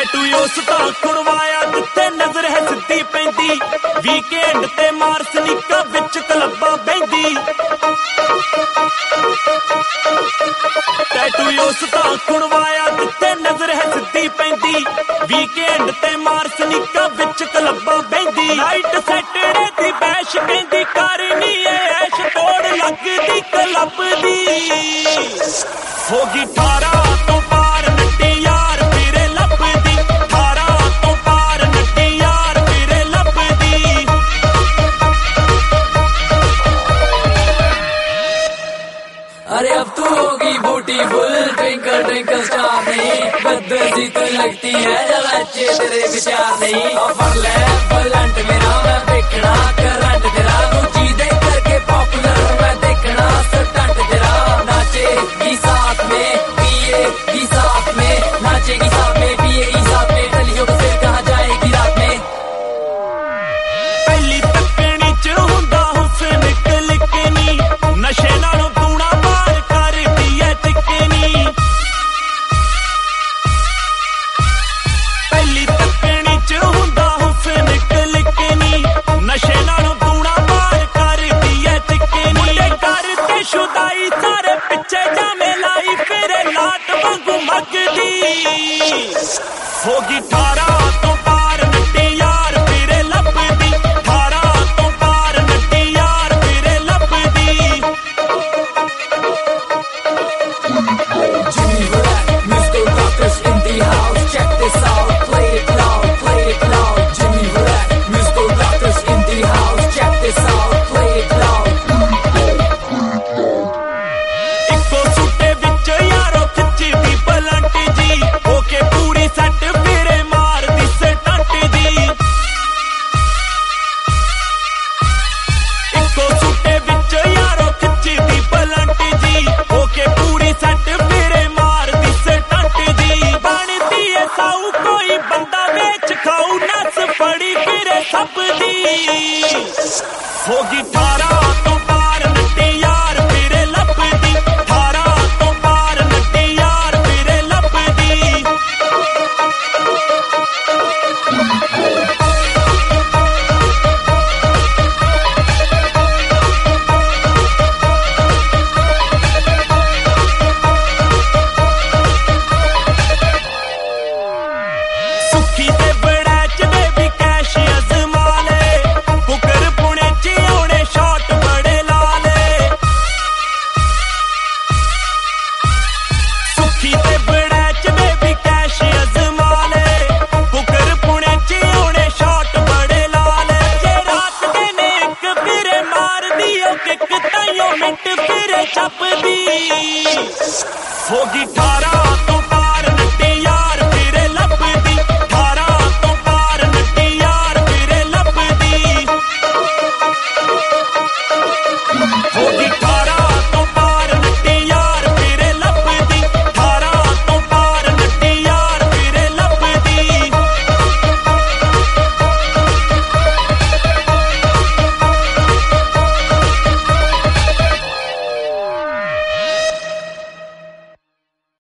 Tattoo उस तां खुणवाया जिथे नजर है सिद्धी पैंदी वीकेंड ते मार सनीका विच क्लब्बां बहिंदी टैटू उस तां खुणवाया जिथे नजर है सिद्धी पैंदी वीकेंड ते मार सनीका विच क्लब्बां बहिंदी नाइट सैटरडे दी बैश कहंदी करनी ऐश तोड़ लगदी क्लब दी होगी 18 तो पार नट्टी यार फिरे लभदी 18 तो पार नट्टी यार फिरे लभदी अरे अब तू होगी ब्यूटीफुल ट्विंकल ट्विंकल स्टार नहीं बदल सी तू लगती है जब अच्छे तेरे विचार नहीं ऑफर ले बलंट मेरा मैं देखना करंट तेरा तू चीजें करके पॉपुलर मैं देखना स्टंट तेरा नाचेगी साथ में पिएगी साथ में नाचेगी साथ में पिएगी साथ में गलियों को फिर कहाँ जाएगी रात में पहली तकनी च हुंदा हुस्न कलकनी नशे नालों दूना पार करदी है टिकनी पहली तकनी च हुंदा हुस्न कलकनी नशे नालों दूना पार करदी है टिकनी मुंडे करते शुदाई सारे पिछे जामे लाई फिर लाट वांगू मगदी होगी 18 तो पार नट्टी यार फिरे लभदी 18 तो पार नट्टी यार फिरे लभदी Jimmy Black, Mr. Doctors in the house. Check this out, play it loud, play it loud. Jimmy Black, Mr. Doctors in the house. Check this out, play it loud. ਇੱਕੋ ਸੂਟੇ ਵਿੱਚ ਯਾਰੋ ਖਿੱਚਦੀ ਬਲੰਟ ਜੀ ਹੋ ਕੇ ਪੂਰੀ set ਫਿਰੇ ਮਾਰਦੀ stunt ਜੀ ਇੱਕੋ ਸੂਟੇ ਵਿੱਚ ਯਾਰੋ ਖਿੱਚਦੀ ਬਲੰਟ ਜੀ ਹੋ ਕੇ ਪੂਰੀ ਸੈੱਟ ਫਿਰੇ ਮਾਰਦੀ ਸਟੰਟ ਜੀ ਬਣਦੀ ਏ ਸਾਊ ਕੋਈ ਬੰਦਾ ਵੇਚ ਖਾਊ ਨਸ ਫੜੀ ਫਿਰੇ ਸਭ ਦੀ ਹੋਗੀ 18